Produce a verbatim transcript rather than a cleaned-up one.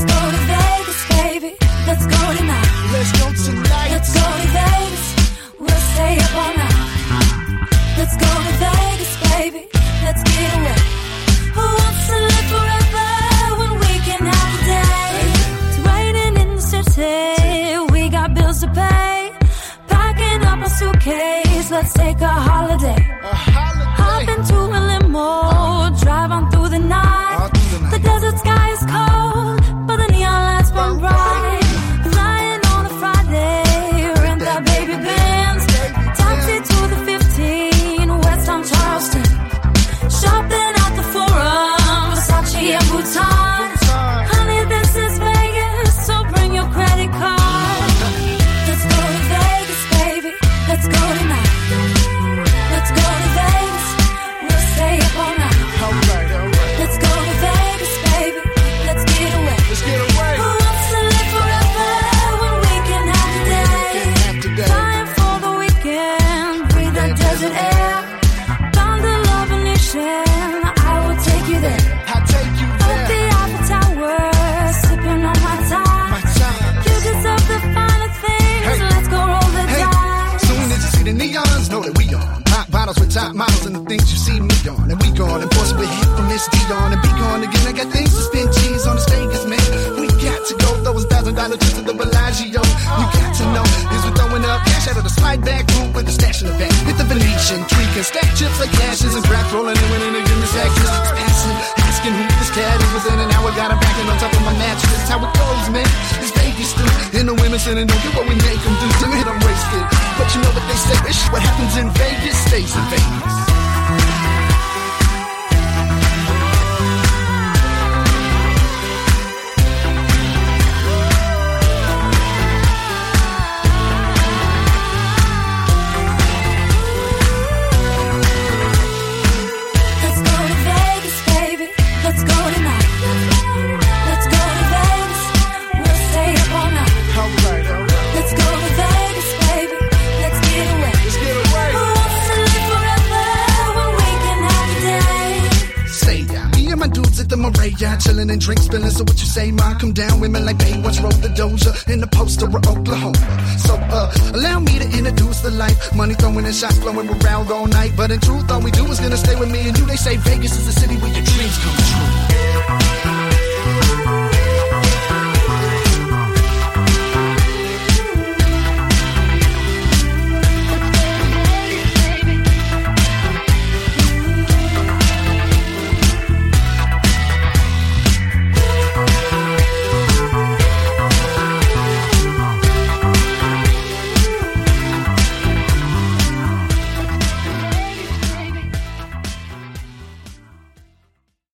go to Vegas, baby. Let's go tonight. Let's go tonight. Let's go to Vegas. We'll stay up all night. Let's go to Vegas, baby. Let's get away. Who wants to live forever when we can have a day? It's raining in the city. We got bills to pay. Packing up a suitcase. Let's take a holiday. A holiday. Hop into a limo. Drive on through the night. All through the night. The desert sky is cold, but the neon lights burn bright. Flying on a Friday. Rent that baby Benz. Taxi to the fifteen. West on Charleston. Shopping at the Forum. Versace and Bhutan. Honey, this is Vegas, so bring your credit card. Let's go to Vegas, baby. Let's go tonight. Let's go to Vegas. We'll stay up all night. All right, all right. Let's go to Vegas, baby. Let's get away. Let's get away. Who wants to live forever when we can have a day? Have today. Flying for the weekend, breathe that desert air. Found a love in nation, I will take you there. I'll take you Up the there. Eiffel Tower, sipping on my time. My time. You deserve the finer things. Hey. Let's go roll the Hey, dice. soon as you see the neons, know that we on. Hot bottles with top models and the things you see me on. And we gone and force with hit from Miss Dion and be gone again. I got things to spend cheese on this Vegas, man. We got to go. Those thousand dollar trips to the Bellagio. You got to know, is we throwing up cash out of the slide back room with the stash in the back. Hit the Venetian, treat and stack chips like cashes and crack rolling in winning again. This actress is passing, asking who this cat is. Was in and now I got her backing on top of my mattress. That's how it goes, man. It's Vegas, dude. And the women saying, don't do what we make them do. To me, I'm wasted. But you know what they say, this shit, what happens in Vegas stays in Vegas. Let's go to Vegas, baby. Let's go tonight. Let's go to Vegas. We'll stay up all night. All right, all right. Let's go to Vegas, baby. Let's get away. Let's get away. Who wants to live forever when we can have a day? Say ya. Me and my dudes at the Maria, chillin' and drink spillin'. So what you say, ma? Come down, women like Baywatch, roll the doja in the poster of Oklahoma. So uh, allow me to introduce the life. Money throwing and shots blowing around all night. But in truth, all we do is gonna stay with me and you. They say Vegas is the city where your dreams come true.